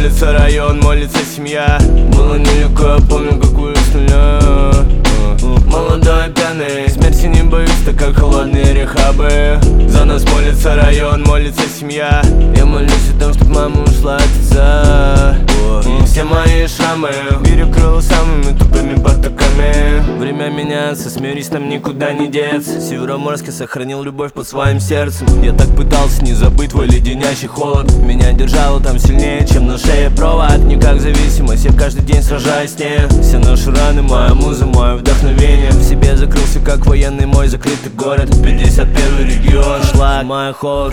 молится район, молится семья. Было нелегко, я помню, какую стреляю. Молодой пьяный, смерти не боюсь, так как холодные рехабы. За нас молится район, молится семья. Я молюсь о том, чтоб мама ушла от отца. И все мои шрамы перекрыл самыми тупыми потоками. Время меняется, смирись, нам никуда не деться. Североморский сохранил любовь под своим сердцем. Я так пытался не забыть твой леденящий холод. Меня держало там сильнее, чем на шее провод. Не как зависимость, я каждый день сражаюсь с ней. Все наши раны, моя муза, мое вдохновение. В себе закрылся, как военный мой закрытый город. 51-й регион, шлак, моя холод.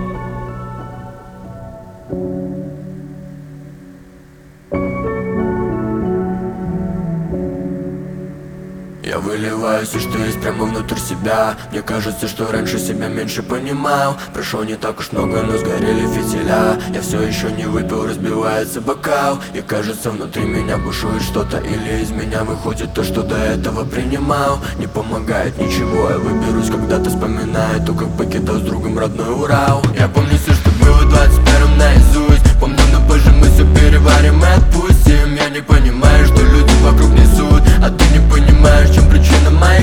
Я выливаю все, что есть прямо внутрь себя. Мне кажется, что раньше себя меньше понимал. Прошло не так уж много, но сгорели фитиля. Я все еще не выпил, разбивается бокал. И кажется, внутри меня бушует что-то. Или из меня выходит то, что до этого принимал. Не помогает ничего, я выберусь, когда-то вспоминаю то, как покидал с другом родной Урал. Я помню все, что было в 21-м наизусть. Помню, но позже мы все переварим и отпустим. Я не понимаю, что люди вокруг несут, а ты не понимаешь, в чем причина моя.